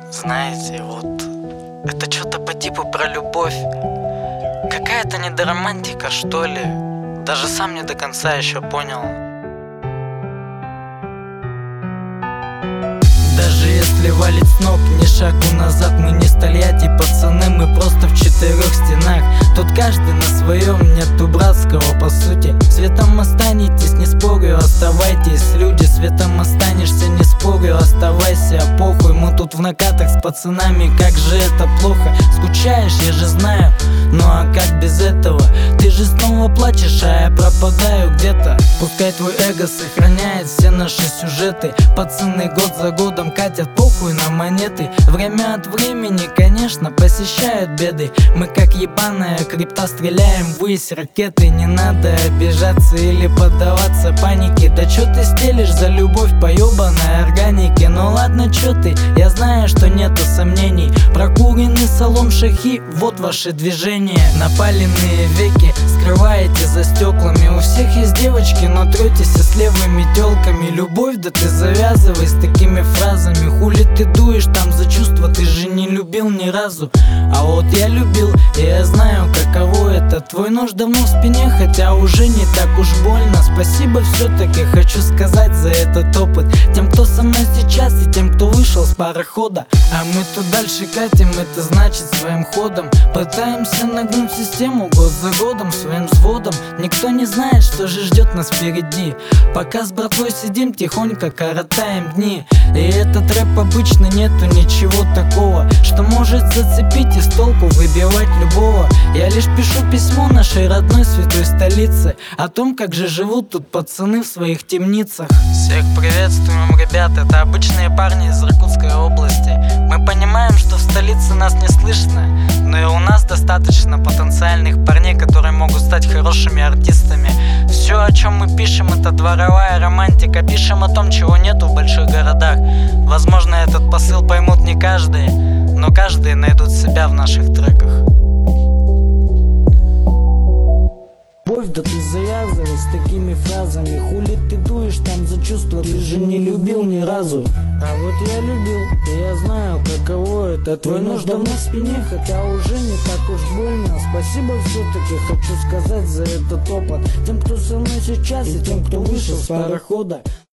Знаете, вот это что-то по типу про любовь. Какая-то недоромантика, что ли. Даже сам не до конца еще понял. Даже если валить с ног, ни шагу назад, мы не Тольятти, пацаны, мы просто в четырех стенах. Тут каждый на своем, нету братского по сути. Светом останетесь, не спорю, оставайтесь, люди. Светом останешься, не спорю, оставайся, похуй. Мы тут в накатах с пацанами, как же это плохо. Скучаешь, я же знаю, ну а как без этого? Ты же снова плачешь, а я пропадаю где-то. Пускай твой эго сохраняет все наши сюжеты. Пацаны год за годом катят похуй на монеты. Время от времени, конечно, посещают беды. Мы как ебаная крипта стреляем ввысь ракеты. Не надо обижаться или поддаваться панике. Да чё ты стелишь за любовь по ёбаной органике? Ну ладно, чё ты, я знаю, что нету сомнений. Прокуренный салон шахи, вот ваши движения. Напаленные веки скрываете за стеклами. У всех есть девочки, но третесь с левыми тёлками. Любовь, да ты завязывай с такими фразами. Хули ты дуешь там за чувства, ты же не любил ни разу. А вот я любил, и я знаю, каково это. Твой нож давно в спине, хотя уже не так уж больно. Спасибо все-таки хочу сказать за этот опыт тем, кто со мной сейчас, и тем, кто вышел с парохода. А мы тут дальше катим, это значит своим ходом пытаемся нагнуть систему год за годом своим взводом. Никто не знает, что же ждет нас впереди. Пока с братвой сидим, тихонько коротаем дни. И этот рэп обычно нету ничего такого, что может зацепить и с толку выбивать любого. Я лишь пишу письмо нашей родной святой столице о том, как же живут тут пацаны в своих темницах. Всех приветствуем, ребят, это обычные парни из Иркутской области. Мы понимаем, что в столице нас не слышно, но и у нас достаточно потенциальных парней, которые могут стать хорошими артистами. Все, о чем мы пишем, это дворовая романтика. Пишем о том, чего нету в больших городах. Возможно, этот посыл поймут не каждый, но каждый найдут себя в наших треках. Любовь, да ты завязывай с такими фразами. Хули ты дуешь там за чувства, ты же не любил ни разу. А вот я любил, и я знаю, каково это. Твой нож давно в спине, хотя уже не так уж больно. Спасибо все-таки хочу сказать за этот опыт тем, кто со мной сейчас, и тем, кто вышел с парохода.